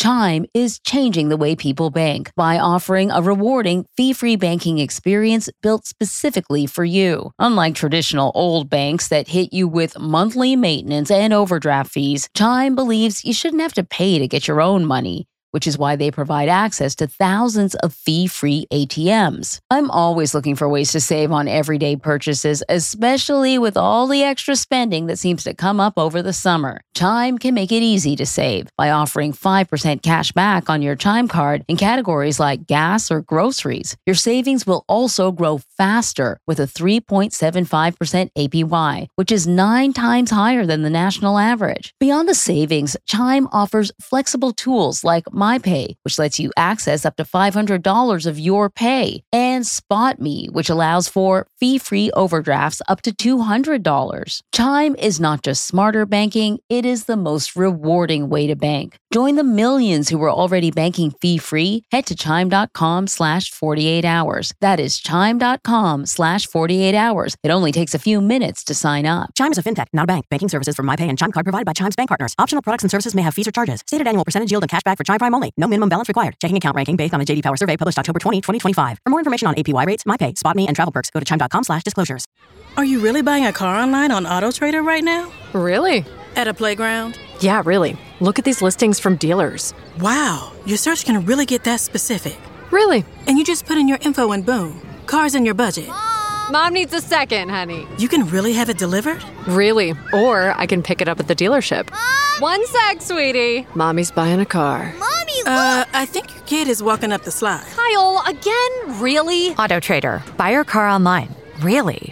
Chime is changing the way people bank by offering a rewarding, fee-free banking experience built specifically for you. Unlike traditional old banks that hit you with monthly maintenance and overdraft fees, Chime believes you shouldn't have to pay to get your own money, which is why they provide access to thousands of fee-free ATMs. I'm always looking for ways to save on everyday purchases, especially with all the extra spending that seems to come up over the summer. Chime can make it easy to save by offering 5% cash back on your Chime card in categories like gas or groceries. Your savings will also grow faster with a 3.75% APY, which is 9 times higher than the national average. Beyond the savings, Chime offers flexible tools like MyPay, which lets you access up to $500 of your pay, and SpotMe, which allows for fee-free overdrafts up to $200. Chime is not just smarter banking, it is the most rewarding way to bank. Join the millions who are already banking fee-free. Head to chime.com/48hours. That is chime.com/48hours. It only takes a few minutes to sign up. Chime is a fintech, not a bank. Banking services from MyPay and Chime Card provided by Chime's bank partners. Optional products and services may have fees or charges. Stated annual percentage yield and cashback for Chime Prime only. No minimum balance required. Checking account ranking based on a JD Power survey published October 20, 2025. For more information on APY rates, MyPay, SpotMe, and travel perks, go to chime.com/disclosures. Are you really buying a car online on AutoTrader right now? Really? At a playground? Yeah, really. Look at these listings from dealers. Wow, your search can really get that specific. Really? And you just put in your info and boom, car's in your budget. Mom needs a second, honey. You can really have it delivered? Really. Or I can pick it up at the dealership. Mom! 1 sec, sweetie. Mommy's buying a car. Mommy, look! I think your kid is walking up the slide. Kyle, again? Really? AutoTrader. Buy your car online. Really?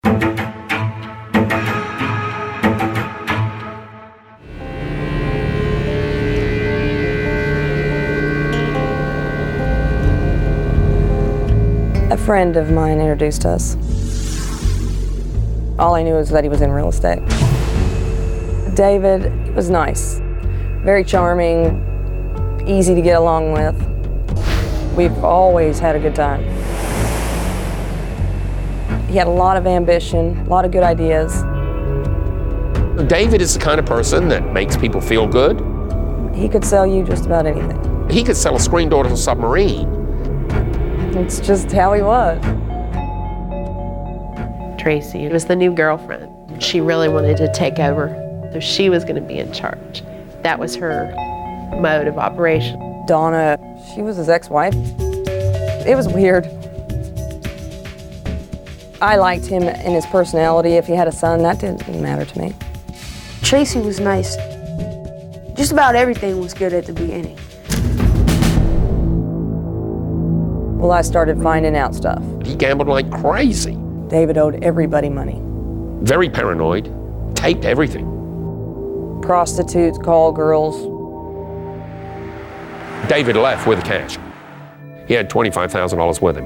A friend of mine introduced us. All I knew was that he was in real estate. David was nice, very charming, easy to get along with. We've always had a good time. He had a lot of ambition, a lot of good ideas. David is the kind of person that makes people feel good. He could sell you just about anything. He could sell a screen door to a submarine. It's just how he was. Tracy was the new girlfriend. She really wanted to take over, so she was going to be in charge. That was her mode of operation. Donna, she was his ex-wife. It was weird. I liked him and his personality. If he had a son, that didn't matter to me. Tracy was nice. Just about everything was good at the beginning. Well, I started finding out stuff. He gambled like crazy. David owed everybody money. Very paranoid, taped everything. Prostitutes, call girls. David left with the cash. He had $25,000 with him.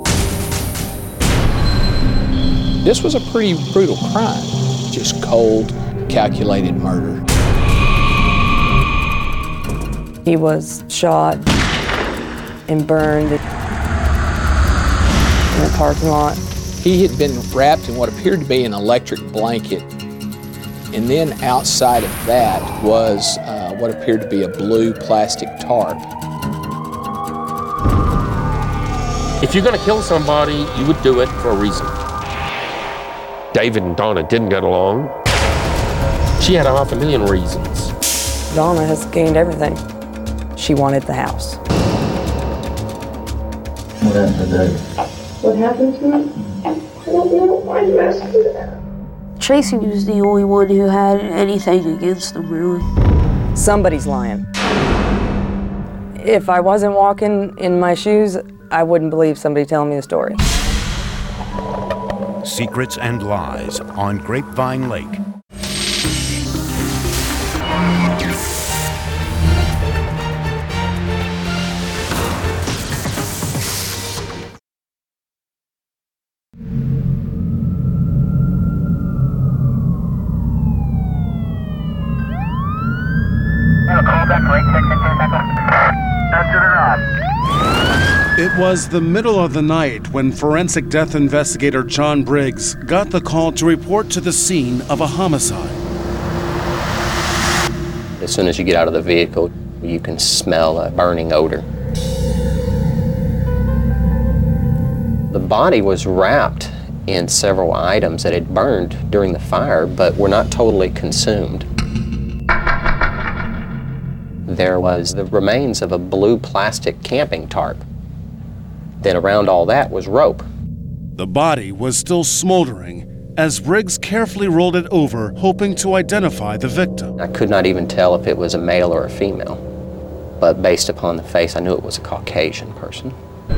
This was a pretty brutal crime. Just cold, calculated murder. He was shot and burned in a parking lot. He had been wrapped in what appeared to be an electric blanket, and then outside of that was what appeared to be a blue plastic tarp. If you're going to kill somebody, you would do it for a reason. David and Donna didn't get along. She had 500,000 reasons. Donna has gained everything. She wanted the house. What happened to David? What happened to him? I don't know. I'm asking that. Tracy was the only one who had anything against him, really. Somebody's lying. If I wasn't walking in my shoes, I wouldn't believe somebody telling me the story. Secrets and Lies on Grapevine Lake. It was the middle of the night when forensic death investigator John Briggs got the call to report to the scene of a homicide. As soon as you get out of the vehicle, You can smell a burning odor. The body was wrapped in several items that had burned during the fire, but were not totally consumed. There was the remains of a blue plastic camping tarp. Then around all that was rope. The body was still smoldering as Briggs carefully rolled it over, hoping to identify the victim. I could not even tell if it was a male or a female, but based upon the face, I knew it was a Caucasian person.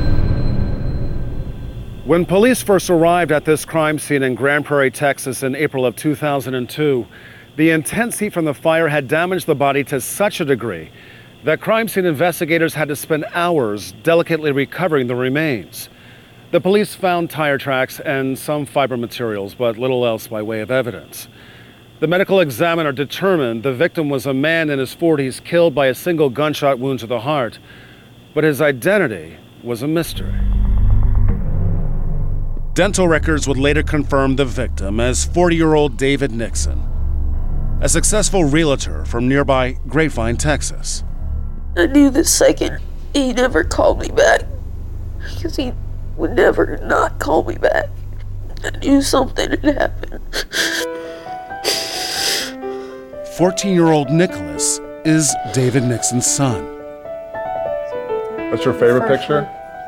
When police first arrived at this crime scene in Grand Prairie, Texas in April of 2002, the intense heat from the fire had damaged the body to such a degree that crime scene investigators had to spend hours delicately recovering the remains. The police found tire tracks and some fiber materials, but little else by way of evidence. The medical examiner determined the victim was a man in his 40s killed by a single gunshot wound to the heart, but his identity was a mystery. Dental records would later confirm the victim as 40-year-old David Nixon, a successful realtor from nearby Grapevine, Texas. I knew the second he never called me back, because he would never not call me back. I knew something had happened. 14-year-old Nicholas is David Nixon's son. What's your favorite picture?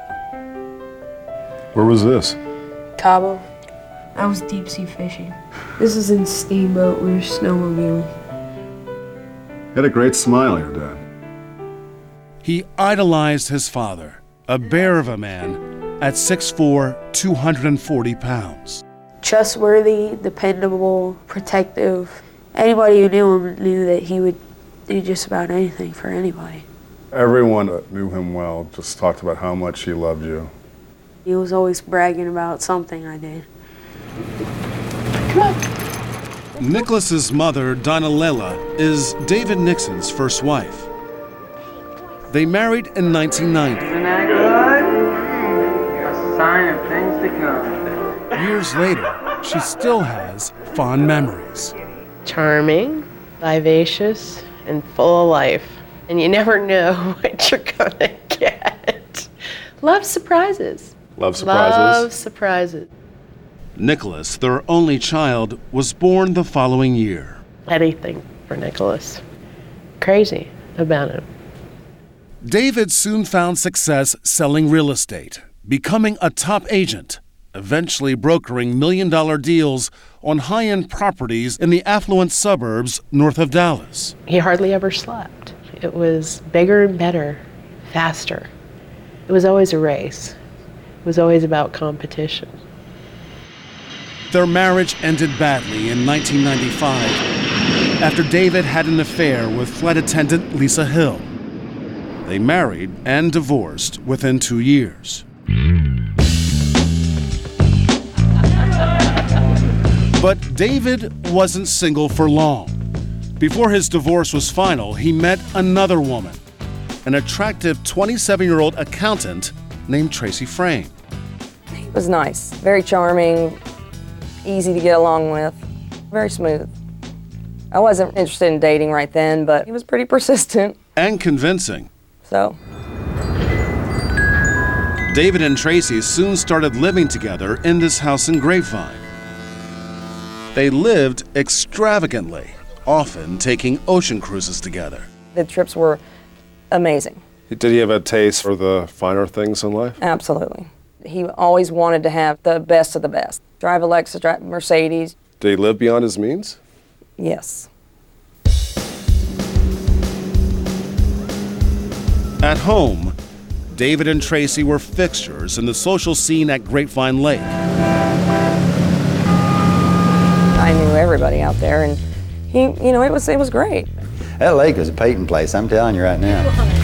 Where was this? Cabo. I was deep sea fishing. This is in Steamboat. We were snowmobiling. You had a great smile, your dad. He idolized his father, a bear of a man, at 6'4", 240 pounds. Trustworthy, dependable, protective. Anybody who knew him knew that he would do just about anything for anybody. Everyone that knew him well just talked about how much he loved you. He was always bragging about something I did. Come on. Nicholas's mother, Donna Lela, is David Nixon's first wife. They married in 1990. Isn't that good? A sign of things to come. Years later, she still has fond memories. Charming, vivacious, and full of life. And you never know what you're gonna get. Love surprises. Love surprises? Love surprises. Nicholas, their only child, was born the following year. Anything for Nicholas. Crazy about him. David soon found success selling real estate, becoming a top agent, eventually brokering million-dollar deals on high-end properties in the affluent suburbs north of Dallas. He hardly ever slept. It was bigger and better, faster. It was always a race. It was always about competition. Their marriage ended badly in 1995 after David had an affair with flight attendant Lisa Hill. They married and divorced within 2 years. But David wasn't single for long. Before his divorce was final, he met another woman, an attractive 27-year-old accountant named Tracy Frame. He was nice, very charming, easy to get along with, very smooth. I wasn't interested in dating right then, but he was pretty persistent. And convincing. So. David and Tracy soon started living together in this house in Grapevine. They lived extravagantly, often taking ocean cruises together. The trips were amazing. Did he have a taste for the finer things in life? Absolutely. He always wanted to have the best of the best. Drive a Lexus, drive a Mercedes. Did he live beyond his means? Yes. At home, David and Tracy were fixtures in the social scene at Grapevine Lake. I knew everybody out there, and it was great. That lake was a Peyton place, I'm telling you right now.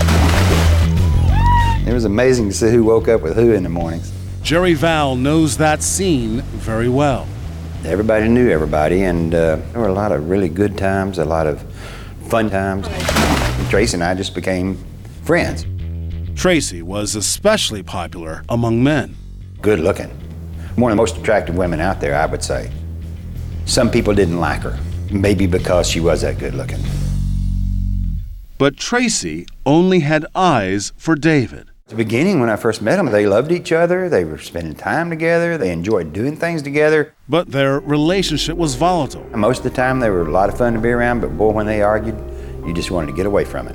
It was amazing to see who woke up with who in the mornings. Jerry Val knows that scene very well. Everybody knew everybody, and there were a lot of really good times, a lot of fun times. Tracy and I just became friends. Tracy was especially popular among men. Good looking. One of the most attractive women out there, I would say. Some people didn't like her, maybe because she was that good looking. But Tracy only had eyes for David. At the beginning, when I first met them, they loved each other. They were spending time together. They enjoyed doing things together. But their relationship was volatile. Most of the time, they were a lot of fun to be around, but boy, when they argued, you just wanted to get away from it.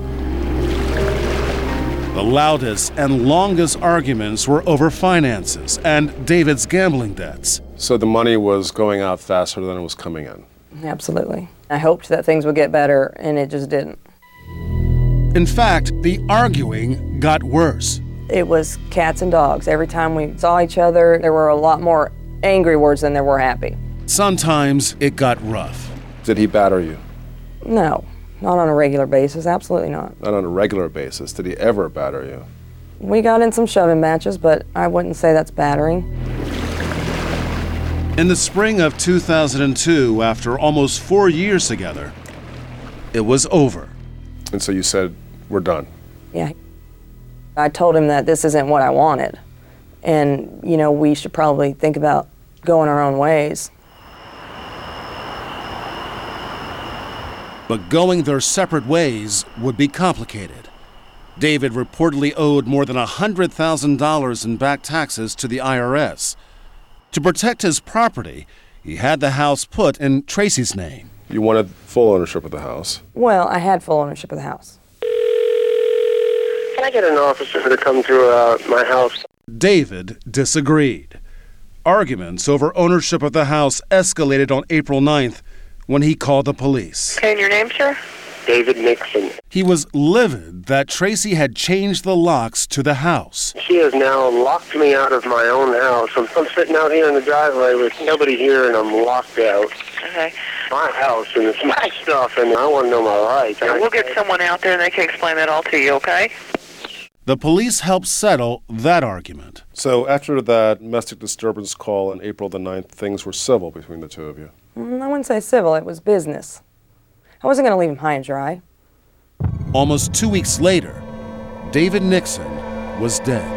The loudest and longest arguments were over finances and David's gambling debts. So the money was going out faster than it was coming in? Absolutely. I hoped that things would get better, and it just didn't. In fact, the arguing got worse. It was cats and dogs. Every time we saw each other, there were a lot more angry words than there were happy. Sometimes it got rough. Did he batter you? No, not on a regular basis, absolutely not. Not on a regular basis. Did he ever batter you? We got in some shoving matches, but I wouldn't say that's battering. In the spring of 2002, after almost 4 years together, it was over. And so you said, we're done. Yeah. I told him that this isn't what I wanted. And, you know, we should probably think about going our own ways. But going their separate ways would be complicated. David reportedly owed more than $100,000 in back taxes to the IRS. To protect his property, he had the house put in Tracy's name. You wanted full ownership of the house? Well, I had full ownership of the house. Can I get an officer to come to my house? David disagreed. Arguments over ownership of the house escalated on April 9th when he called the police. Okay, and your name, sir? David Nixon. He was livid that Tracy had changed the locks to the house. She has now locked me out of my own house. I'm sitting out here in the driveway with nobody here, and I'm locked out. Okay. My house, and it's my stuff, and I want to know my rights. We'll get someone out there, and they can explain that all to you, okay? The police helped settle that argument. So after that domestic disturbance call on April the 9th, things were civil between the two of you? I wouldn't say civil, it was business. I wasn't going to leave him high and dry. Almost 2 weeks later, David Nixon was dead.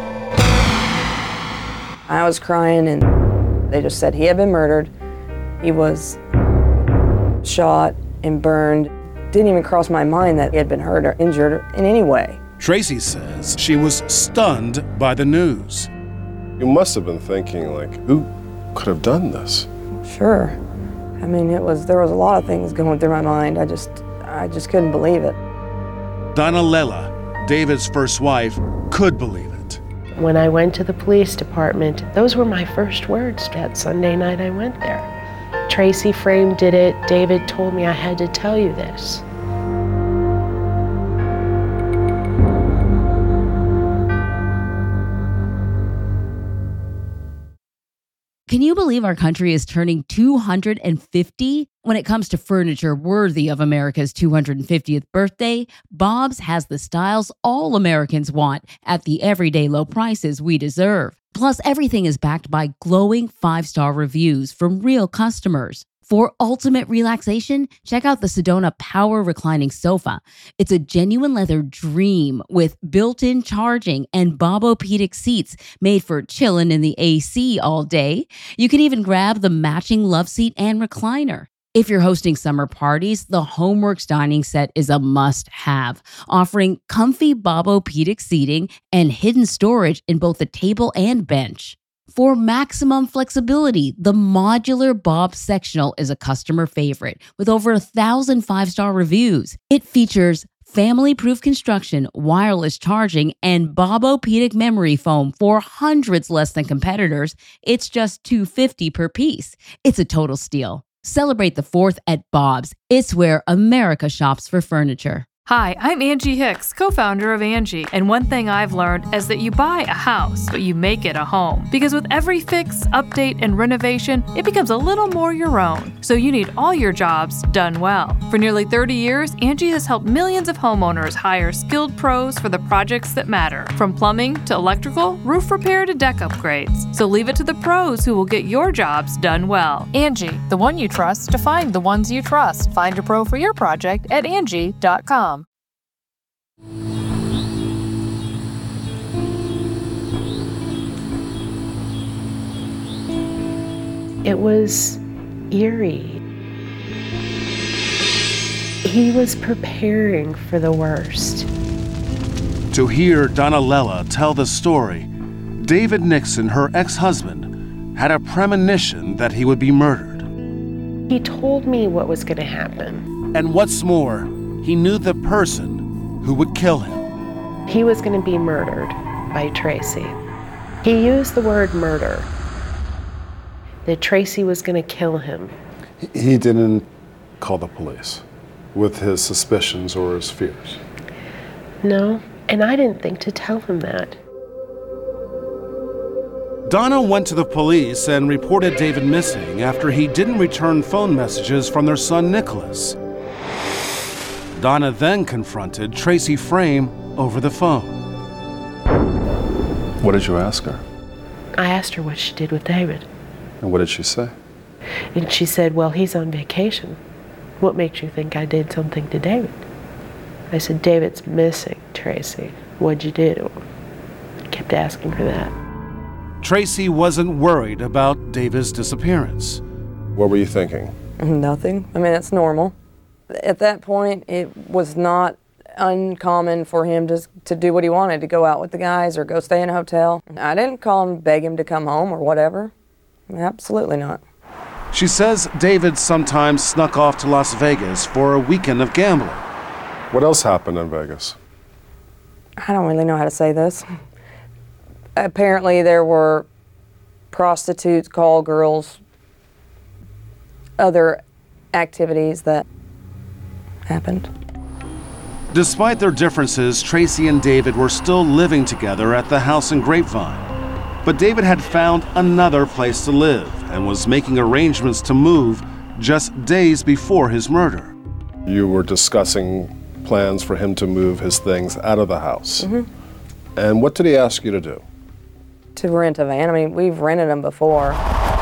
I was crying, and they just said he had been murdered. He was shot and burned. Didn't even cross my mind that he had been hurt or injured in any way. Tracy says she was stunned by the news. You must have been thinking, like, who could have done this? Sure. I mean, there was a lot of things going through my mind. I just couldn't believe it. Donna Lela, David's first wife, could believe it. When I went to the police department, those were my first words that Sunday night I went there. Tracy Frame did it. David told me I had to tell you this. Can you believe our country is turning 250? When it comes to furniture worthy of America's 250th birthday, Bob's has the styles all Americans want at the everyday low prices we deserve. Plus, everything is backed by glowing 5-star reviews from real customers. For ultimate relaxation, check out the Sedona Power Reclining Sofa. It's a genuine leather dream with built-in charging and Bob-O-Pedic seats made for chillin' in the AC all day. You can even grab the matching love seat and recliner. If you're hosting summer parties, the Homeworks dining set is a must-have, offering comfy Bob-O-Pedic seating and hidden storage in both the table and bench. For maximum flexibility, the modular Bob sectional is a customer favorite with over 1,000 5-star reviews. It features family-proof construction, wireless charging, and Bob-O-Pedic memory foam for hundreds less than competitors. It's just $250 per piece. It's a total steal. Celebrate the 4th at Bob's. It's where America shops for furniture. Hi, I'm Angie Hicks, co-founder of Angie, and one thing I've learned is that you buy a house, but you make it a home. Because with every fix, update, and renovation, it becomes a little more your own. So you need all your jobs done well. For nearly 30 years, Angie has helped millions of homeowners hire skilled pros for the projects that matter. From plumbing to electrical, roof repair to deck upgrades. So leave it to the pros who will get your jobs done well. Angie, the one you trust to find the ones you trust. Find a pro for your project at Angie.com. It was eerie. He was preparing for the worst. To hear Donna Lella tell the story, David Nixon, her ex-husband, had a premonition that he would be murdered. He told me what was going to happen. And what's more, he knew the person who would kill him. He was going to be murdered by Tracy. He used the word murder, that Tracy was going to kill him. He didn't call the police with his suspicions or his fears? No, and I didn't think to tell him that. Donna went to the police and reported David missing after he didn't return phone messages from their son Nicholas. Donna then confronted Tracy Frame over the phone. What did you ask her? I asked her what she did with David. And what did she say? And she said, well, he's on vacation. What makes you think I did something to David? I said, David's missing, Tracy. What'd you do to him? I kept asking her that. Tracy wasn't worried about David's disappearance. What were you thinking? Nothing. I mean, it's normal. At that point, it was not uncommon for him to do what he wanted, to go out with the guys or go stay in a hotel. I didn't call and beg him to come home or whatever. Absolutely not. She says David sometimes snuck off to Las Vegas for a weekend of gambling. What else happened in Vegas? I don't really know how to say this. Apparently there were prostitutes, call girls, other activities that happened. Despite their differences, Tracy and David were still living together at the house in Grapevine. But David had found another place to live and was making arrangements to move just days before his murder. You were discussing plans for him to move his things out of the house. Mm-hmm. And what did he ask you to do? To rent a van. I mean, we've rented them before.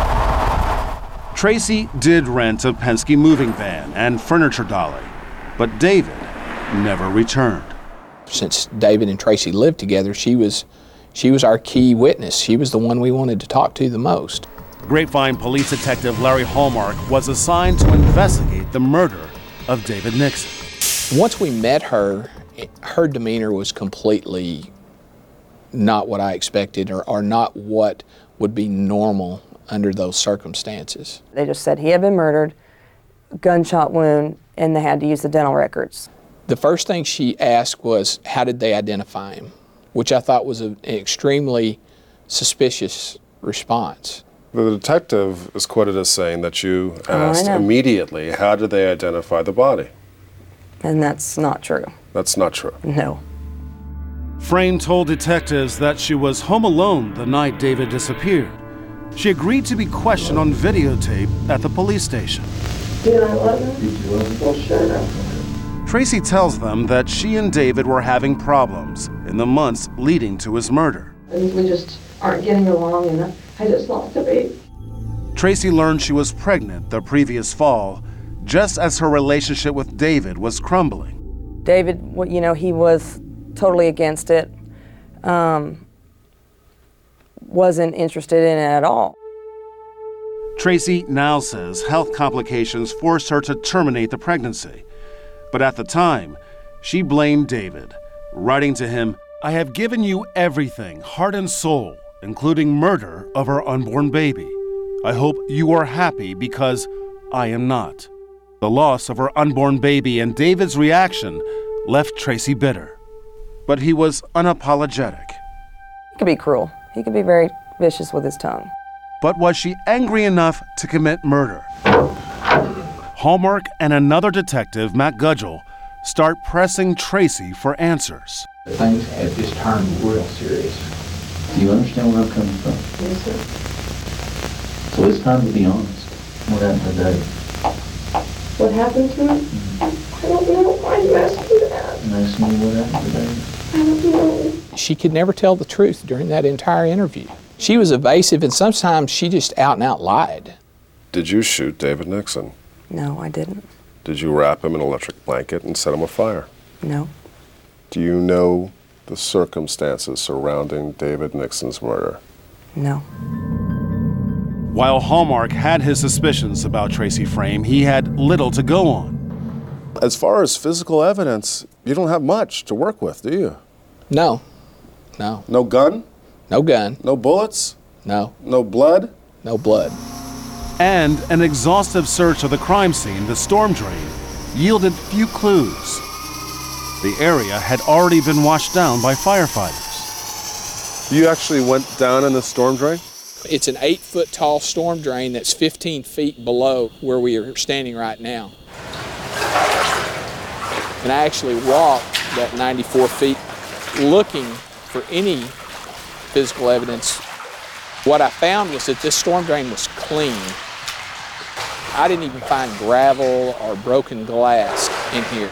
Tracy did rent a Penske moving van and furniture dolly, but David never returned. Since David and Tracy lived together, she was our key witness. She was the one we wanted to talk to the most. Grapevine Police Detective Larry Hallmark was assigned to investigate the murder of David Nixon. Once we met her, her demeanor was completely not what I expected or not what would be normal under those circumstances. They just said he had been murdered, gunshot wound, and they had to use the dental records. The first thing she asked was, how did they identify him? Which I thought was an extremely suspicious response. The detective is quoted as saying that you asked immediately, how did they identify the body? And that's not true. That's not true. No. Frame told detectives that she was home alone the night David disappeared. She agreed to be questioned on videotape at the police station. Did I love him? Did you love him? Well, sure. Tracy tells them that she and David were having problems in the months leading to his murder. And we just aren't getting along, and I just lost a baby. Tracy learned she was pregnant the previous fall, just as her relationship with David was crumbling. David, you know, he was totally against it. Wasn't interested in it at all. Tracy now says health complications forced her to terminate the pregnancy. But at the time, she blamed David, writing to him, "I have given you everything, heart and soul, including murder of our unborn baby. I hope you are happy because I am not." The loss of her unborn baby and David's reaction left Tracy bitter. But he was unapologetic. He could be cruel. He could be very vicious with his tongue. But was she angry enough to commit murder? Hallmark and another detective, Matt Gudgel, start pressing Tracy for answers. Things have just turned real serious. Do you understand where I'm coming from? Yes, sir. So it's time to be honest. What happened today? What happened to him? I don't know. Why are you asking that? And ask me what happened today. I don't know. She could never tell the truth during that entire interview. She was evasive, and sometimes she just out and out lied. Did you shoot David Nixon? No, I didn't. Did you wrap him in an electric blanket and set him afire? No. Do you know the circumstances surrounding David Nixon's murder? No. While Hallmark had his suspicions about Tracy Frame, he had little to go on. As far as physical evidence, you don't have much to work with, do you? No. No. No gun? No gun. No bullets? No. No blood? No blood. And an exhaustive search of the crime scene, the storm drain, yielded few clues. The area had already been washed down by firefighters. You actually went down in the storm drain? It's an 8-foot tall storm drain that's 15 feet below where we are standing right now. And I actually walked that 94 feet looking for any physical evidence. What I found was that this storm drain was clean. I didn't even find gravel or broken glass in here.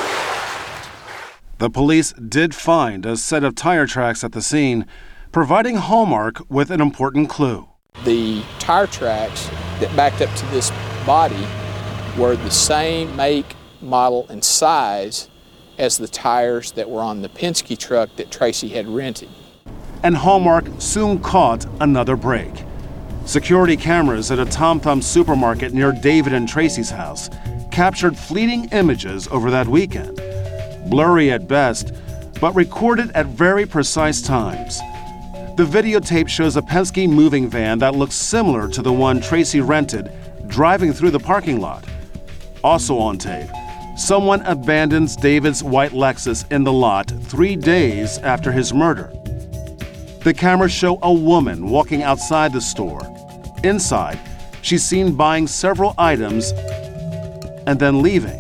The police did find a set of tire tracks at the scene, providing Hallmark with an important clue. The tire tracks that backed up to this body were the same make, model, and size as the tires that were on the Penske truck that Tracy had rented. And Hallmark soon caught another break. Security cameras at a Tom Thumb supermarket near David and Tracy's house captured fleeting images over that weekend. Blurry at best, but recorded at very precise times. The videotape shows a Penske moving van that looks similar to the one Tracy rented driving through the parking lot. Also on tape, someone abandons David's white Lexus in the lot 3 days after his murder. The cameras show a woman walking outside the store. Inside, she's seen buying several items and then leaving.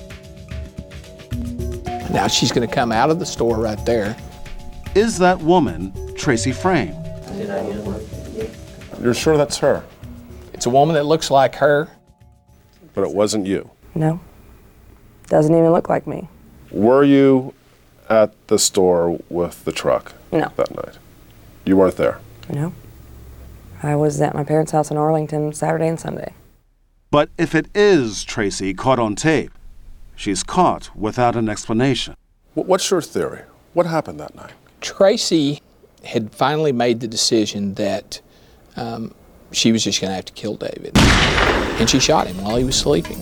Now she's going to come out of the store right there. Is that woman Tracy Frame? You're sure that's her? It's a woman that looks like her. But it wasn't you? No. Doesn't even look like me. Were you at the store with the truck No. that night? You weren't there? No. I was at my parents' house in Arlington Saturday and Sunday. But if it is Tracy caught on tape, she's caught without an explanation. What's your theory? What happened that night? Tracy had finally made the decision that she was just going to have to kill David. And she shot him while he was sleeping.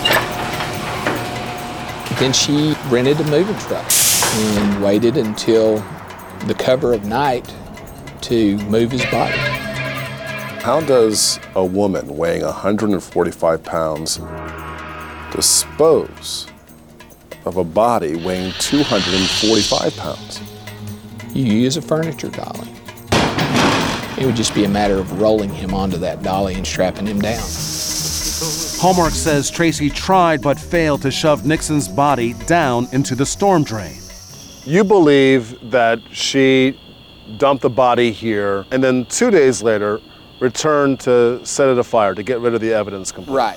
Then she rented a moving truck and waited until the cover of night to move his body. How does a woman weighing 145 pounds dispose of a body weighing 245 pounds? You use a furniture dolly. It would just be a matter of rolling him onto that dolly and strapping him down. Hallmark says Tracy tried but failed to shove Nixon's body down into the storm drain. You believe that she dumped the body here and then 2 days later returned to set it afire to get rid of the evidence completely. Right.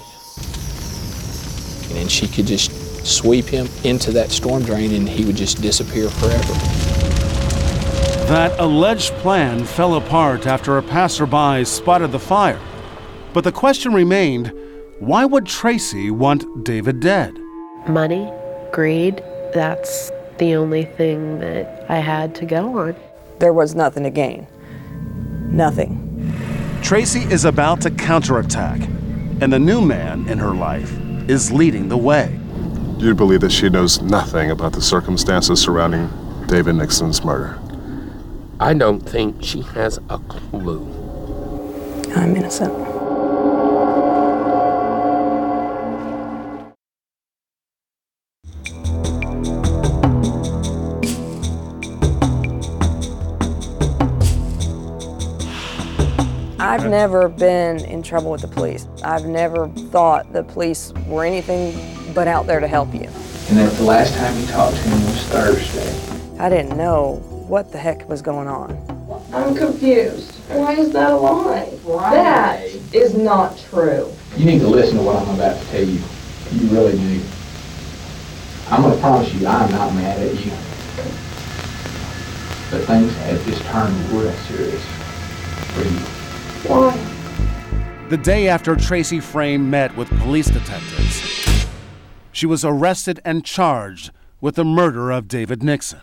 And she could just sweep him into that storm drain and he would just disappear forever. That alleged plan fell apart after a passerby spotted the fire. But the question remained, why would Tracy want David dead? Money, greed, that's the only thing that I had to go on. There was nothing to gain. Nothing. Tracy is about to counterattack, and the new man in her life is leading the way. You believe that she knows nothing about the circumstances surrounding David Nixon's murder? I don't think she has a clue. I'm innocent. I've never been in trouble with the police. I've never thought the police were anything but out there to help you. And that the last time you talked to him was Thursday. I didn't know what the heck was going on. I'm confused. Why is that a lie? That is not true. You need to listen to what I'm about to tell you. You really do. I'm going to promise you I'm not mad at you. But things have just turned real serious for you. Why? The day after Tracy Frame met with police detectives, she was arrested and charged with the murder of David Nixon.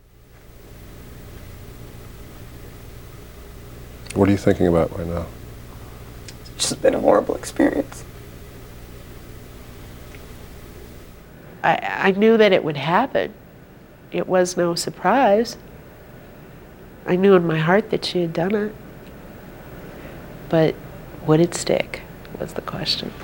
What are you thinking about right now? It's just been a horrible experience. I knew that it would happen. It was no surprise. I knew in my heart that she had done it. But would it stick, was the question.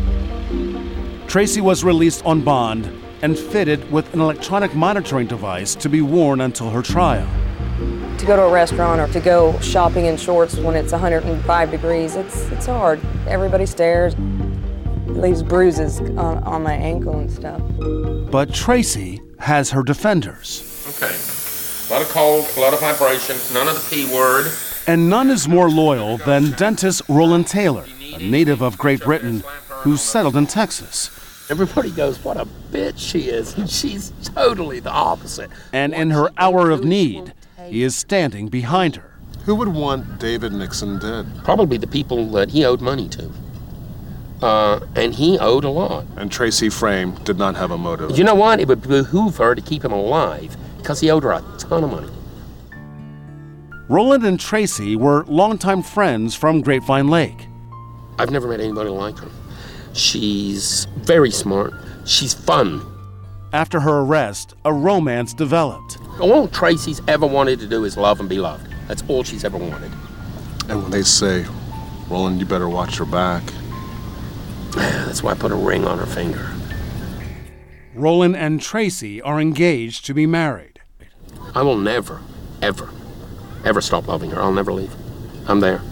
Tracy was released on bond and fitted with an electronic monitoring device to be worn until her trial. To go to a restaurant or to go shopping in shorts when it's 105 degrees, it's hard. Everybody stares. It leaves bruises on my ankle and stuff. But Tracy has her defenders. Okay. A lot of cold, a lot of vibration, none of the P word. And none is more loyal than dentist Roland Taylor, a native of Great Britain who settled in Texas. Everybody goes, what a bitch she is, and she's totally the opposite. And in her hour of need, he is standing behind her. Who would want David Nixon dead? Probably the people that he owed money to. And he owed a lot. And Tracy Frame did not have a motive. You know what? It would behoove her to keep him alive because he owed her a ton of money. Roland and Tracy were longtime friends from Grapevine Lake. I've never met anybody like her. She's very smart. She's fun. After her arrest, a romance developed. All Tracy's ever wanted to do is love and be loved. That's all she's ever wanted. And when they say, Roland, you better watch your back. That's why I put a ring on her finger. Roland and Tracy are engaged to be married. I will never, ever, ever stop loving her. I'll never leave. I'm there.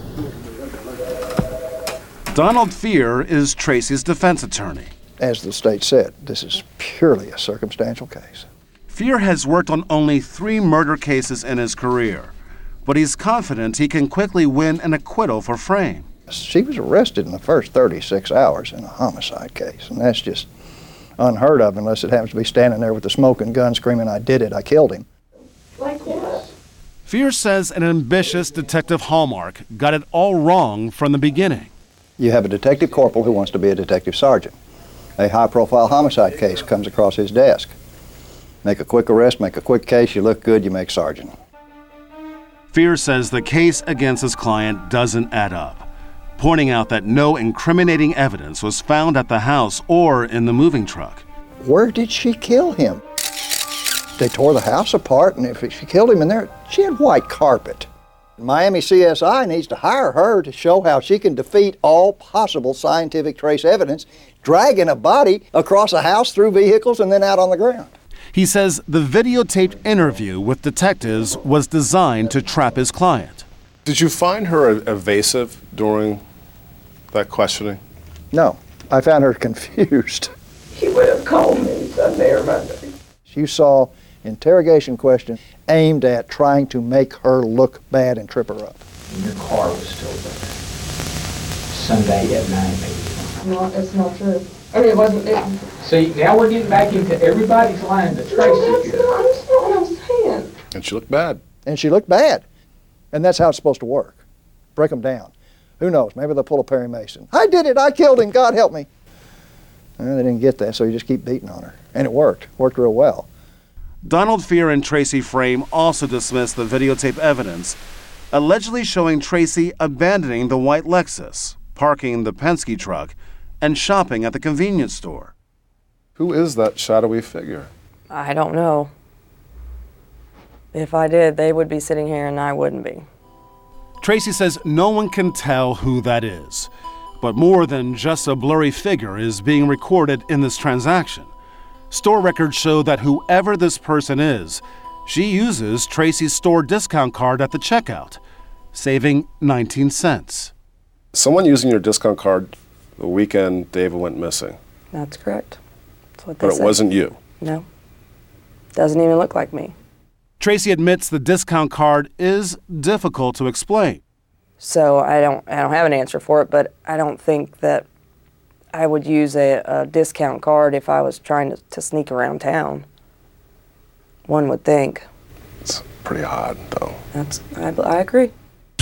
Donald Fear is Tracy's defense attorney. As the state said, this is purely a circumstantial case. Fear has worked on only 3 murder cases in his career, but he's confident he can quickly win an acquittal for Frame. She was arrested in the first 36 hours in a homicide case, and that's just unheard of unless it happens to be standing there with the smoking gun screaming, I did it, I killed him. Like what? Fear says an ambitious detective Hallmark got it all wrong from the beginning. You have a detective corporal who wants to be a detective sergeant. A high-profile homicide case comes across his desk. Make a quick arrest, make a quick case, you look good, you make sergeant. Fear says the case against his client doesn't add up, pointing out that no incriminating evidence was found at the house or in the moving truck. Where did she kill him? They tore the house apart, and if she killed him in there, she had white carpet. Miami CSI needs to hire her to show how she can defeat all possible scientific trace evidence, dragging a body across a house through vehicles and then out on the ground. He says the videotaped interview with detectives was designed to trap his client. Did you find her evasive during that questioning? No, I found her confused. He would have called me Sunday or Monday. You saw interrogation questions aimed at trying to make her look bad and trip her up. And your car was still there. Sunday at 9 maybe. No, that's not true. I mean, it wasn't. See, now we're getting back into everybody's line to Tracy. No, that's not what I'm saying. And she looked bad. And she looked bad. And that's how it's supposed to work. Break them down. Who knows? Maybe they'll pull a Perry Mason. I did it. I killed him. God help me. Well, they didn't get that, so you just keep beating on her. And it worked. Worked real well. Donald Fear and Tracy Frame also dismissed the videotape evidence, allegedly showing Tracy abandoning the white Lexus, parking the Penske truck, and shopping at the convenience store. Who is that shadowy figure? I don't know. If I did, they would be sitting here and I wouldn't be. Tracy says no one can tell who that is, but more than just a blurry figure is being recorded in this transaction. Store records show that whoever this person is, she uses Tracy's store discount card at the checkout, saving 19 cents. Someone using your discount card the weekend David went missing. That's correct. That's what they But it said. wasn't you. No. Doesn't even look like me. Tracy admits the discount card is difficult to explain. So I don't have an answer for it, but I don't think that I would use a discount card if I was trying to sneak around town. One would think. It's pretty odd, though. I agree.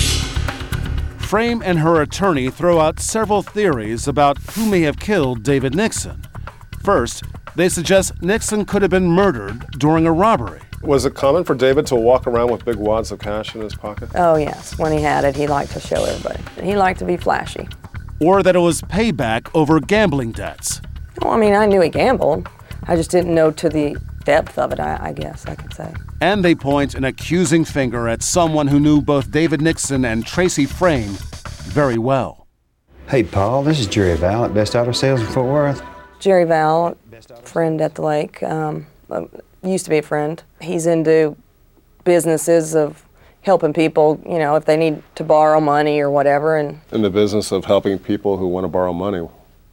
Frame and her attorney throw out several theories about who may have killed David Nixon. First, they suggest Nixon could have been murdered during a robbery. Was it common for David to walk around with big wads of cash in his pocket? Oh, yes. When he had it, he liked to show everybody. He liked to be flashy. Or that it was payback over gambling debts. Well, I mean, I knew he gambled. I just didn't know to the depth of it, I guess I could say. And they point an accusing finger at someone who knew both David Nixon and Tracy Frame very well. Hey, Paul, this is Jerry Val at Best Auto Sales in Fort Worth. Jerry Val, friend at the lake, used to be a friend. He's into businesses of helping people, you know, if they need to borrow money or whatever. And in the business of helping people who want to borrow money.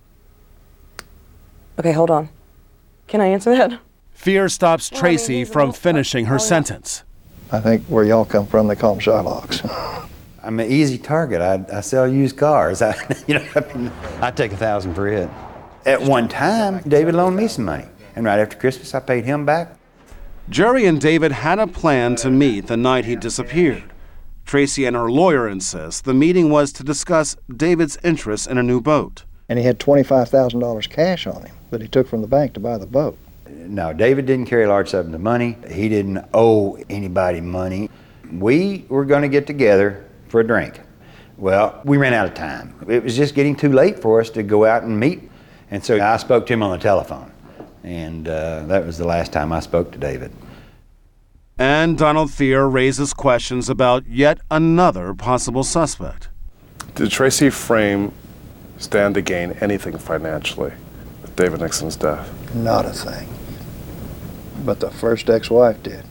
Okay, hold on. Can I answer that? Fear stops Tracy from finishing her sentence. I think where y'all come from, they call them Shylocks. I'm an easy target. I sell used cars. I take 1,000 for it. At one time, David loaned me some money, and right after Christmas, I paid him back. Jerry and David had a plan to meet the night he disappeared. Tracy and her lawyer insist the meeting was to discuss David's interest in a new boat. And he had $25,000 cash on him that he took from the bank to buy the boat. No, David didn't carry large sums of money. He didn't owe anybody money. We were going to get together for a drink. Well, we ran out of time. It was just getting too late for us to go out and meet. And so I spoke to him on the telephone. And that was the last time I spoke to David. And Donald Fear raises questions about yet another possible suspect. Did Tracy Frame stand to gain anything financially with David Nixon's death? Not a thing. But the first ex-wife did.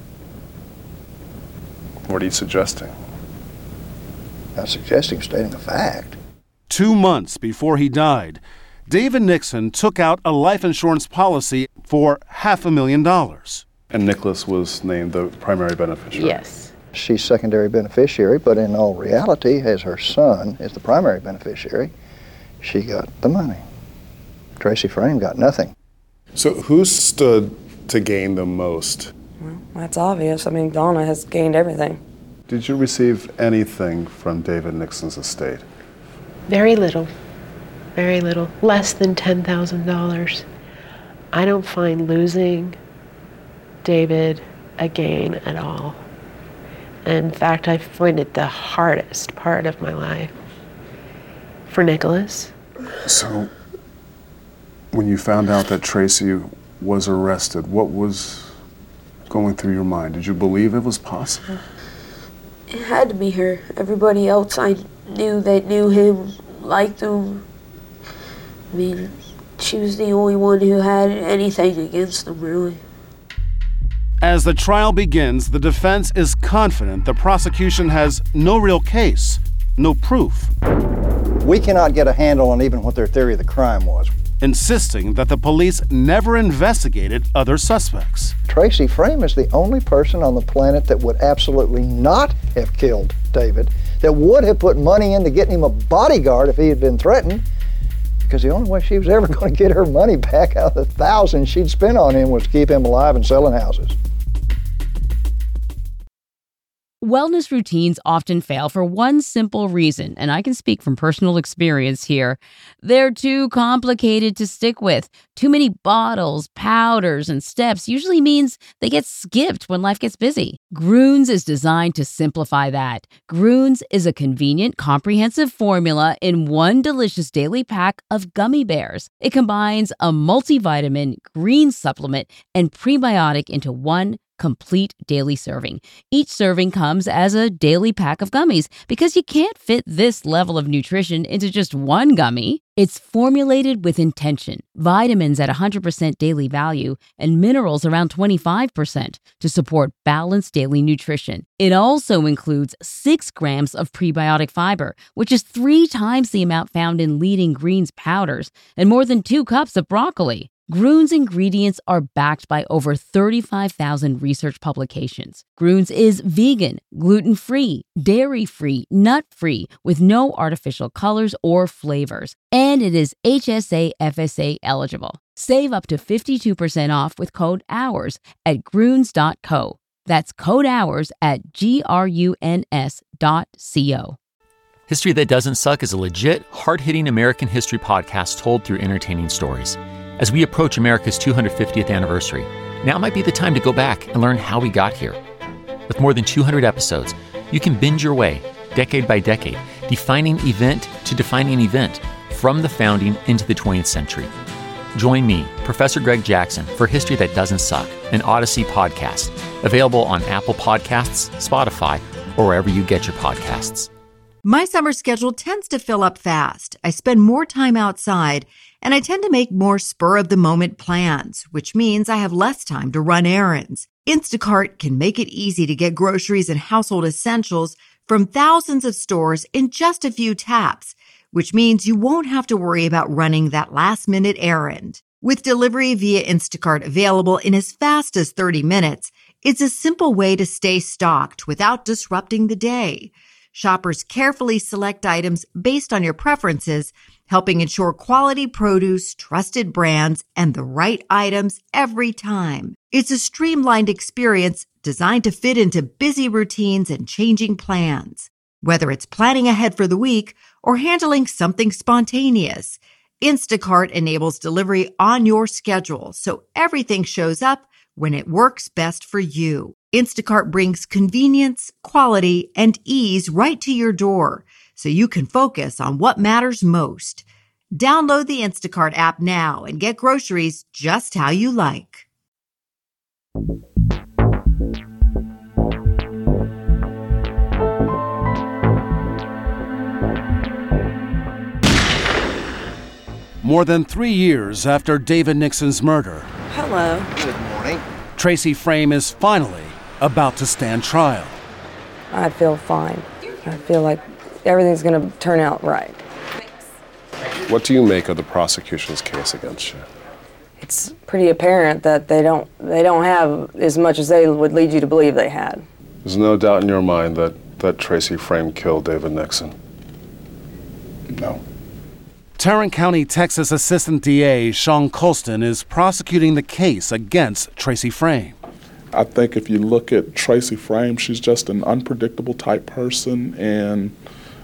What are you suggesting? I'm suggesting stating a fact. 2 months before he died, David Nixon took out a life insurance policy for $500,000. And Nicholas was named the primary beneficiary? Yes. She's secondary beneficiary, but in all reality, as her son is the primary beneficiary, she got the money. Tracy Frame got nothing. So who stood to gain the most? Well, that's obvious. I mean, Donna has gained everything. Did you receive anything from David Nixon's estate? Very little. Very little. Less than $10,000. I don't find losing David a gain at all. In fact, I find it the hardest part of my life. For Nicholas. So, when you found out that Tracy was arrested, what was going through your mind? Did you believe it was possible? It had to be her. Everybody else I knew that knew him, liked him. I mean, she was the only one who had anything against him, really. As the trial begins, the defense is confident the prosecution has no real case, no proof. We cannot get a handle on even what their theory of the crime was. Insisting that the police never investigated other suspects. Tracy Frame is the only person on the planet that would absolutely not have killed David, that would have put money into getting him a bodyguard if he had been threatened, because the only way she was ever going to get her money back out of the $1,000 she'd spent on him was to keep him alive and selling houses. Wellness routines often fail for one simple reason, and I can speak from personal experience here. They're too complicated to stick with. Too many bottles, powders, and steps usually means they get skipped when life gets busy. Grüns is designed to simplify that. Grüns is a convenient, comprehensive formula in one delicious daily pack of gummy bears. It combines a multivitamin, green supplement, and prebiotic into one complete daily serving. Each serving comes as a daily pack of gummies because you can't fit this level of nutrition into just one gummy. It's formulated with intention, vitamins at 100% daily value, and minerals around 25% to support balanced daily nutrition. It also includes 6 grams of prebiotic fiber, which is 3 times the amount found in leading greens powders, and more than 2 cups of broccoli. Grüns ingredients are backed by over 35,000 research publications. Grüns is vegan, gluten-free, dairy-free, nut-free, with no artificial colors or flavors. And it is HSA FSA eligible. Save up to 52% off with code HOURS at Grüns.co. That's code HOURS at GRUNS.co. History That Doesn't Suck is a legit, hard-hitting American history podcast told through entertaining stories. As we approach America's 250th anniversary, now might be the time to go back and learn how we got here. With more than 200 episodes, you can binge your way, decade by decade, defining event to defining event, from the founding into the 20th century. Join me, Professor Greg Jackson, for History That Doesn't Suck, an Odyssey podcast, available on Apple Podcasts, Spotify, or wherever you get your podcasts. My summer schedule tends to fill up fast. I spend more time outside, and I tend to make more spur-of-the-moment plans, which means I have less time to run errands. Instacart can make it easy to get groceries and household essentials from thousands of stores in just a few taps, which means you won't have to worry about running that last-minute errand. With delivery via Instacart available in as fast as 30 minutes, it's a simple way to stay stocked without disrupting the day. Shoppers carefully select items based on your preferences, helping ensure quality produce, trusted brands, and the right items every time. It's a streamlined experience designed to fit into busy routines and changing plans. Whether it's planning ahead for the week or handling something spontaneous, Instacart enables delivery on your schedule so everything shows up when it works best for you. Instacart brings convenience, quality, and ease right to your door so you can focus on what matters most. Download the Instacart app now and get groceries just how you like. More than 3 years after David Nixon's murder, Hello. Good morning. Tracy Frame is finally about to stand trial. I feel fine. I feel like everything's going to turn out right. What do you make of the prosecution's case against you? It's pretty apparent that they don't have as much as they would lead you to believe they had. There's no doubt in your mind that Tracy Frame killed David Nixon? No. Tarrant County, Texas Assistant DA Sean Colston is prosecuting the case against Tracy Frame. I think if you look at Tracy Frame, she's just an unpredictable type person, and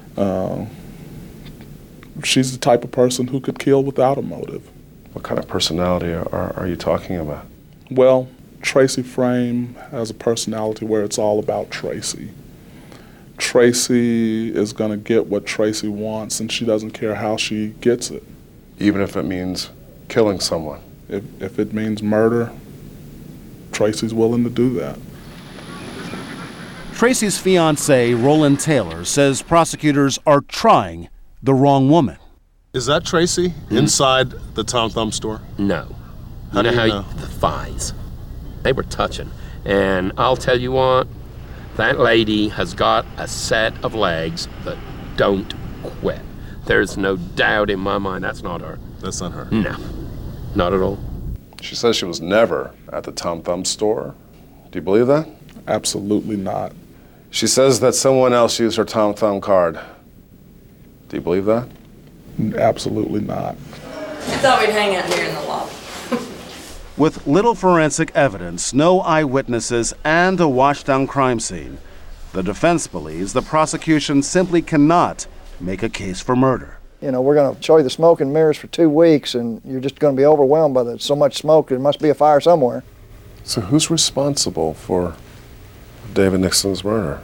she's the type of person who could kill without a motive. What kind of personality are you talking about? Well, Tracy Frame has a personality where it's all about Tracy. Tracy is going to get what Tracy wants, and she doesn't care how she gets it. Even if it means killing someone? If it means murder, Tracy's willing to do that. Tracy's fiance, Roland Taylor, says prosecutors are trying the wrong woman. Is that Tracy inside the Tom Thumb store? No. How do you know? The thighs. They were touching. And I'll tell you what, that lady has got a set of legs that don't quit. There's no doubt in my mind that's not her. That's not her? No, not at all. She says she was never at the Tom Thumb store. Do you believe that? Absolutely not. She says that someone else used her Tom Thumb card. Do you believe that? Absolutely not. I thought we'd hang out here in the lobby. With little forensic evidence, no eyewitnesses, and a washed-down crime scene, the defense believes the prosecution simply cannot make a case for murder. You know, we're going to show you the smoke and mirrors for 2 weeks, and you're just going to be overwhelmed by so much smoke. There must be a fire somewhere. So who's responsible for David Nixon's murder?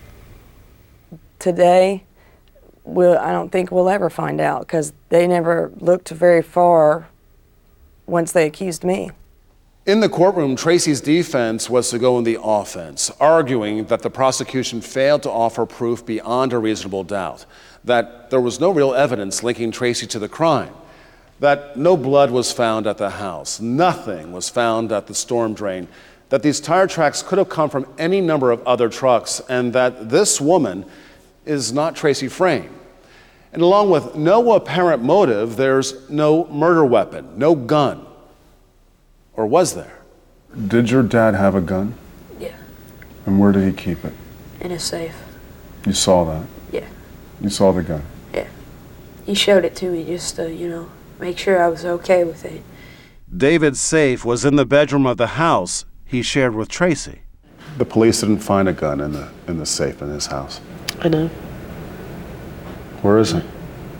Today, I don't think we'll ever find out, because they never looked very far once they accused me. In the courtroom, Tracy's defense was to go in the offense, arguing that the prosecution failed to offer proof beyond a reasonable doubt, that there was no real evidence linking Tracy to the crime, that no blood was found at the house, nothing was found at the storm drain, that these tire tracks could have come from any number of other trucks, and that this woman is not Tracy Frame. And along with no apparent motive, there's no murder weapon, no gun. Or was there? Did your dad have a gun? Yeah, And where did he keep it? in a safe. You saw that? Yeah, You saw the gun? yeah. He showed it to me just to, make sure I was okay with it. David's safe was in the bedroom of the house he shared with Tracy. The police didn't find a gun in the safe in his house. I know. Where is it?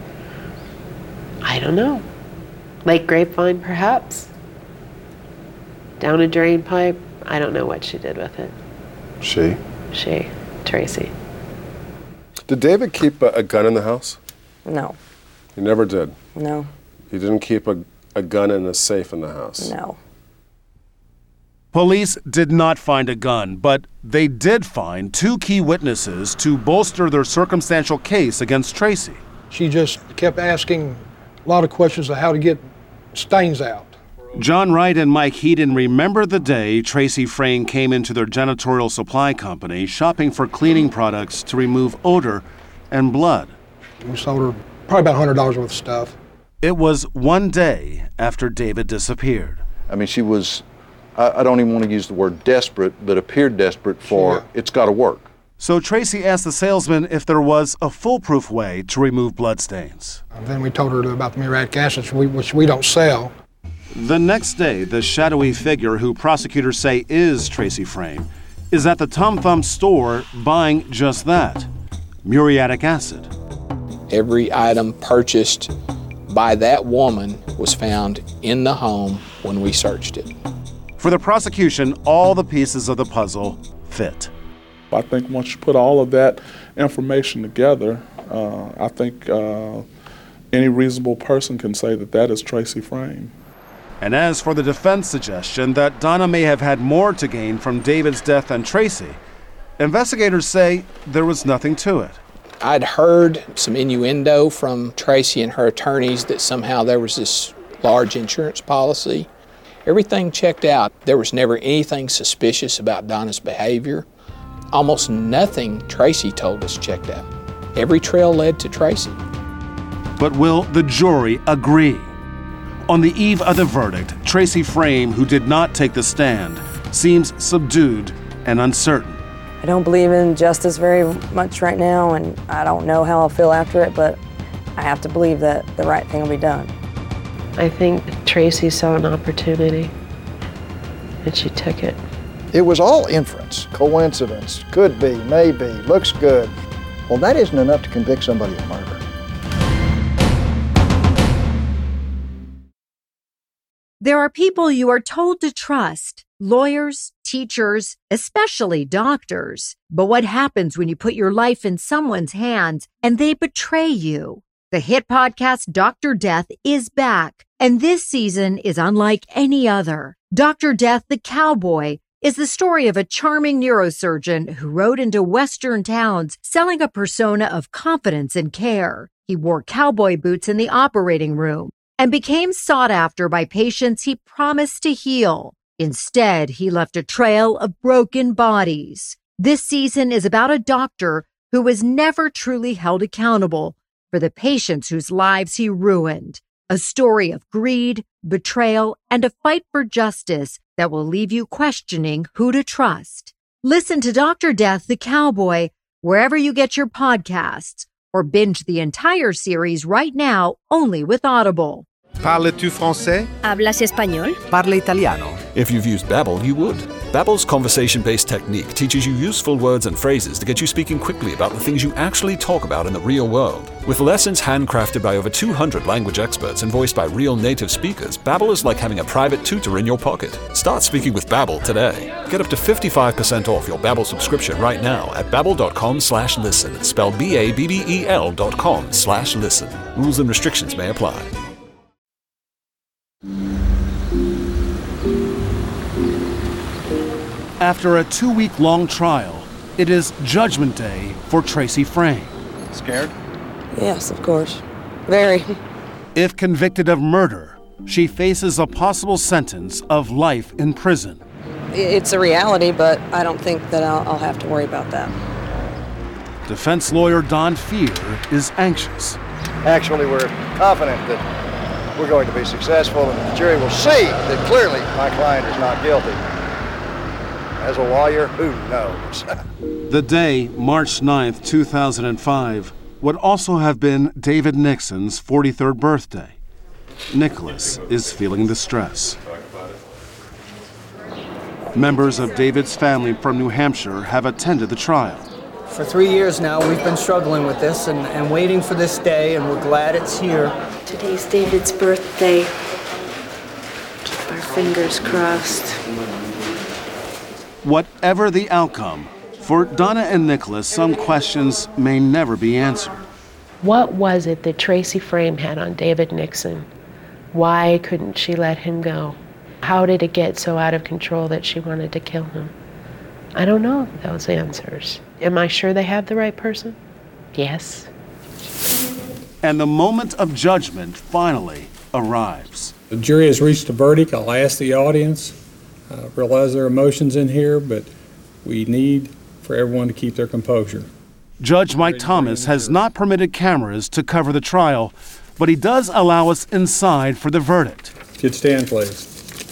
I don't know. Lake Grapevine, perhaps? Down a drain pipe? I don't know what she did with it. She? She, Tracy. Did David keep a gun in the house? No. He never did? No. He didn't keep a a gun in a safe in the house? No. Police did not find a gun, but they did find 2 key witnesses to bolster their circumstantial case against Tracy. She just kept asking a lot of questions of how to get stains out. John Wright and Mike Heaton remember the day Tracy Frame came into their janitorial supply company shopping for cleaning products to remove odor and blood. We sold her probably about $100 worth of stuff. It was one day after David disappeared. I mean, she was, I don't even want to use the word desperate, but appeared desperate for it's got to work. So Tracy asked the salesman if there was a foolproof way to remove bloodstains. And then we told her about the muriatic acid, which we don't sell. The next day, the shadowy figure who prosecutors say is Tracy Frame is at the Tom Thumb store buying just that, muriatic acid. Every item purchased by that woman was found in the home when we searched it. For the prosecution, all the pieces of the puzzle fit. I think once you put all of that information together, I think any reasonable person can say that that is Tracy Frame. And as for the defense suggestion that Donna may have had more to gain from David's death than Tracy, investigators say there was nothing to it. I'd heard some innuendo from Tracy and her attorneys that somehow there was this large insurance policy. Everything checked out. There was never anything suspicious about Donna's behavior. Almost nothing Tracy told us checked out. Every trail led to Tracy. But will the jury agree? On the eve of the verdict, Tracy Frame, who did not take the stand, seems subdued and uncertain. I don't believe in justice very much right now, and I don't know how I'll feel after it, but I have to believe that the right thing will be done. I think Tracy saw an opportunity, and she took it. It was all inference, coincidence, could be, maybe, looks good. Well, that isn't enough to convict somebody of murder. There are people you are told to trust, lawyers, teachers, especially doctors. But what happens when you put your life in someone's hands and they betray you? The hit podcast Dr. Death is back, and this season is unlike any other. Dr. Death, the Cowboy, is the story of a charming neurosurgeon who rode into Western towns selling a persona of confidence and care. He wore cowboy boots in the operating room and became sought after by patients he promised to heal. Instead, he left a trail of broken bodies. This season is about a doctor who was never truly held accountable for the patients whose lives he ruined. A story of greed, betrayal, and a fight for justice that will leave you questioning who to trust. Listen to Dr. Death, the Cowboy, wherever you get your podcasts, or binge the entire series right now only with Audible. Parles-tu français? ¿Hablas español? Parla italiano. If you've used Babbel, you would. Babbel's conversation-based technique teaches you useful words and phrases to get you speaking quickly about the things you actually talk about in the real world. With lessons handcrafted by over 200 language experts and voiced by real native speakers, Babbel is like having a private tutor in your pocket. Start speaking with Babbel today. Get up to 55% off your Babbel subscription right now at babbel.com/listen. Spelled BABBEL.com/listen. Rules and restrictions may apply. After a 2-week-long trial, it is Judgment Day for Tracy Frame. Scared? Yes, of course. Very. If convicted of murder, she faces a possible sentence of life in prison. It's a reality, but I don't think that I'll have to worry about that. Defense lawyer Don Fear is anxious. Actually, we're confident that we're going to be successful and the jury will see that clearly my client is not guilty. As a lawyer, who knows? The day, March 9th, 2005, would also have been David Nixon's 43rd birthday. Nicholas is feeling the stress. Members of David's family from New Hampshire have attended the trial. For 3 years now, we've been struggling with this and waiting for this day, and we're glad it's here. Today's David's birthday. Keep our fingers crossed. Whatever the outcome, for Donna and Nicholas, some questions may never be answered. What was it that Tracy Frame had on David Nixon Why couldn't she let him go? How did it get so out of control that she wanted to kill him? I don't know those answers. Am I sure they have the right person? Yes. And the moment of judgment finally arrives. The jury has reached a verdict. I'll ask the audience. I realize there are emotions in here, but we need for everyone to keep their composure. Judge Mike Thomas has not permitted cameras to cover the trial, but he does allow us inside for the verdict. Could stand, please.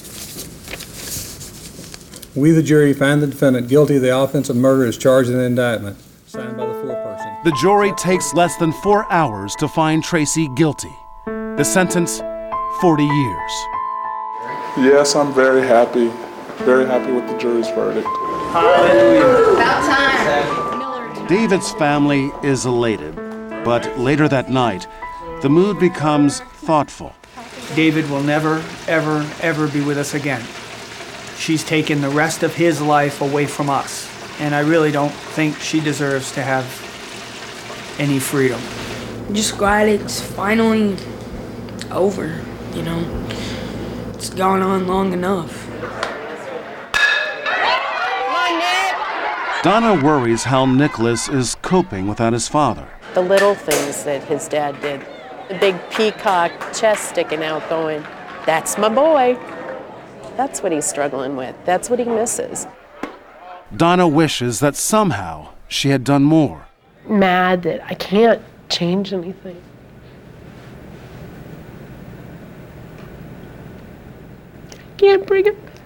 We, the jury, find the defendant guilty of the offense of murder as charged in the indictment. Signed by the foreperson. The jury takes less than 4 hours to find Tracy guilty. The sentence, 40 years. Yes, I'm very happy with the jury's verdict. Hallelujah. About time. David's family is elated, but later that night, the mood becomes thoughtful. David will never, ever, ever be with us again. She's taken the rest of his life away from us, and I really don't think she deserves to have any freedom. Just glad it's finally over, you know. It's gone on long enough. Donna worries how Nicholas is coping without his father. The little things that his dad did. The big peacock chest sticking out going, that's my boy. That's what he's struggling with. That's what he misses. Donna wishes that somehow she had done more. Mad that I can't change anything. Can't bring it back.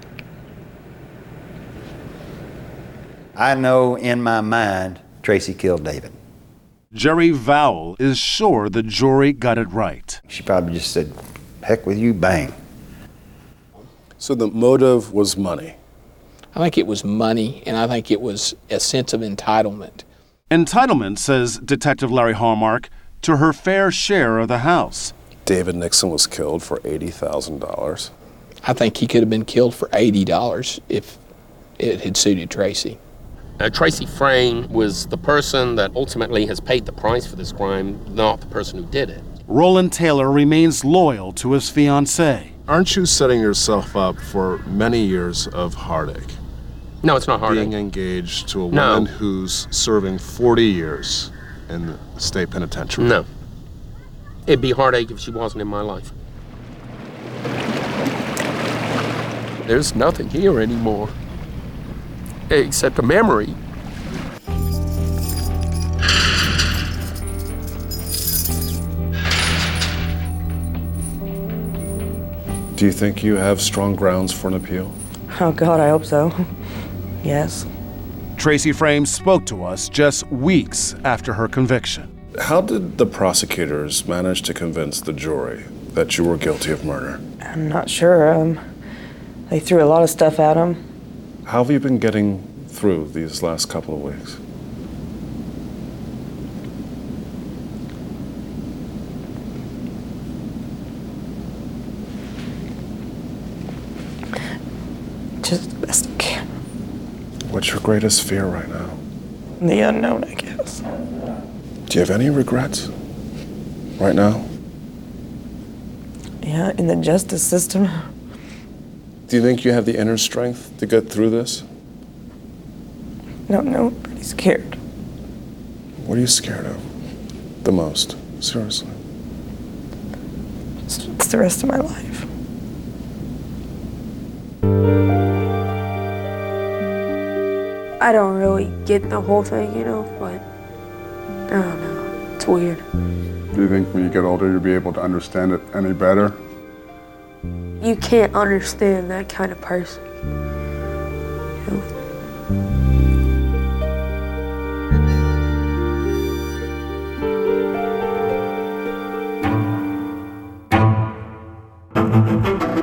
I know in my mind Tracy killed David. Jerry Vowell is sure the jury got it right. She probably just said, heck with you, bang. So the motive was money. I think it was money, and I think it was a sense of entitlement. Entitlement, says Detective Larry Hallmark, to her fair share of the house. David Nixon was killed for $80,000. I think he could have been killed for $80 if it had suited Tracy. Tracy Frame was the person that ultimately has paid the price for this crime, not the person who did it. Roland Taylor remains loyal to his fiancée. Aren't you setting yourself up for many years of heartache? No, it's not heartache. Being engaged to a woman who's serving 40 years in the state penitentiary. No. It'd be heartache if she wasn't in my life. There's nothing here anymore, except a memory. Do you think you have strong grounds for an appeal? Oh, God, I hope so. Yes. Tracy Frame spoke to us just weeks after her conviction. How did the prosecutors manage to convince the jury that you were guilty of murder? I'm not sure. They threw a lot of stuff at him. How have you been getting through these last couple of weeks? Just the best I can. What's your greatest fear right now? The unknown, I guess. Do you have any regrets right now? Yeah, in the justice system. Do you think you have the inner strength to get through this? No, pretty scared. What are you scared of the most? Seriously. It's the rest of my life. I don't really get the whole thing, you know, but I don't know. It's weird. Do you think when you get older you'll be able to understand it any better? You can't understand that kind of person. You know?